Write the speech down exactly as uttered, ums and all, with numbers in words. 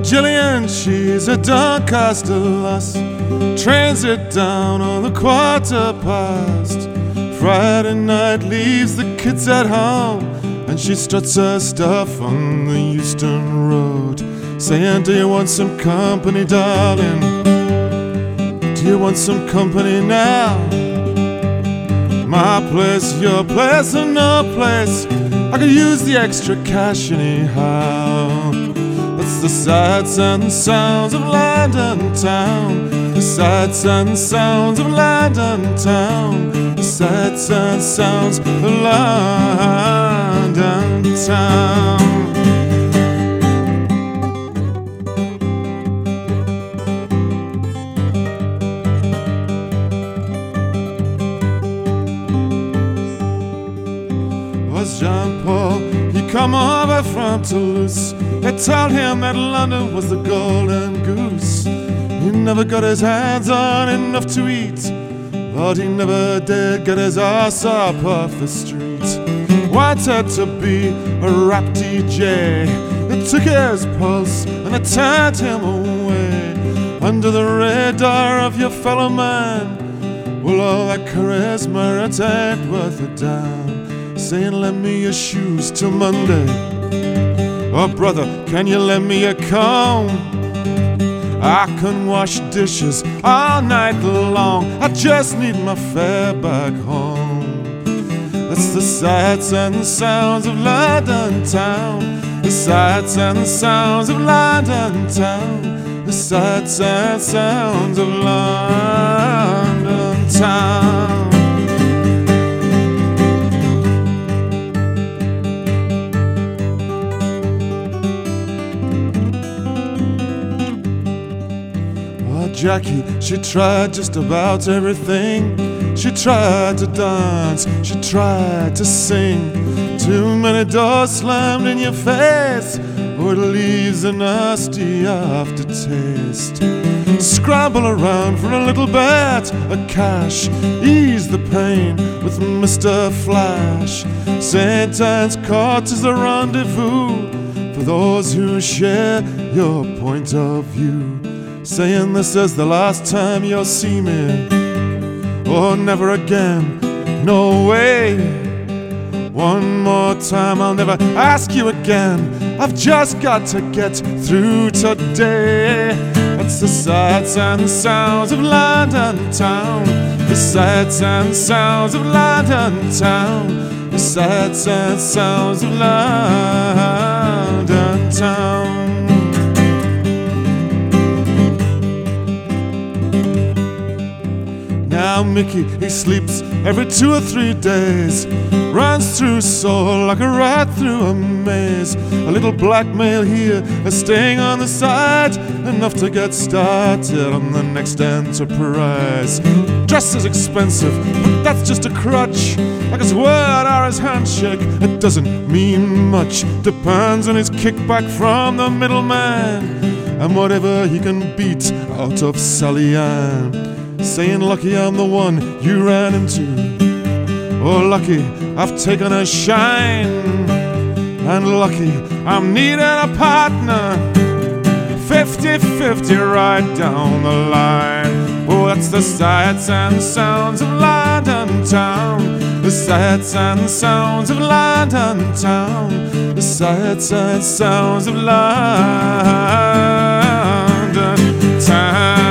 Gillian, she's a Doncaster lass, transit down on the quarter past. Friday night leaves the kids at home, and she struts her stuff on the Euston Road, saying, do you want some company, darling? Do you want some company now? My place, your place, and no place, I could use the extra cash anyhow. That's the sights and sounds of London town. The sights and sounds of London town. The sights and sounds of London town. Was John Paul, he come over from Toulouse. They told him that London was the golden goose. He never got his hands on enough to eat, but he never did get his ass up off the street. Wanted to be a rap D J. They took his pulse and they turned him away. Under the radar of your fellow man, well, all that charisma, it ain't worth a damn. Saying, lend me your shoes till Monday. Oh, brother, can you lend me a comb? I can wash dishes all night long. I just need my fare back home. That's the sights and sounds of London town. The sights and sounds of London town. The sights and sounds of London town. Jackie, she tried just about everything. She tried to dance, she tried to sing. Too many doors slammed in your face, or it leaves a nasty aftertaste. Scramble around for a little bit of cash, ease the pain with Mister Flash. Saint Anne's Court is the rendezvous for those who share your point of view. Saying this is the last time you'll see me, or never again, no way. One more time, I'll never ask you again. I've just got to get through today. That's the sights and sounds of London town. The sights and sounds of London town. The sights and sounds of London town. Now Mickey, he sleeps every two or three days, runs through Seoul like a rat through a maze. A little blackmail here, a sting on the side, enough to get started on the next enterprise. Dress is expensive, but that's just a crutch. Like his word or his handshake, it doesn't mean much. Depends on his kickback from the middleman, and whatever he can beat out of Sally Ann. Saying, lucky I'm the one you ran into. Oh, lucky I've taken a shine. And lucky I'm needing a partner. Fifty-fifty right down the line. Oh, that's the sights and sounds of London town. The sights and sounds of London town. The sights and sounds of London town.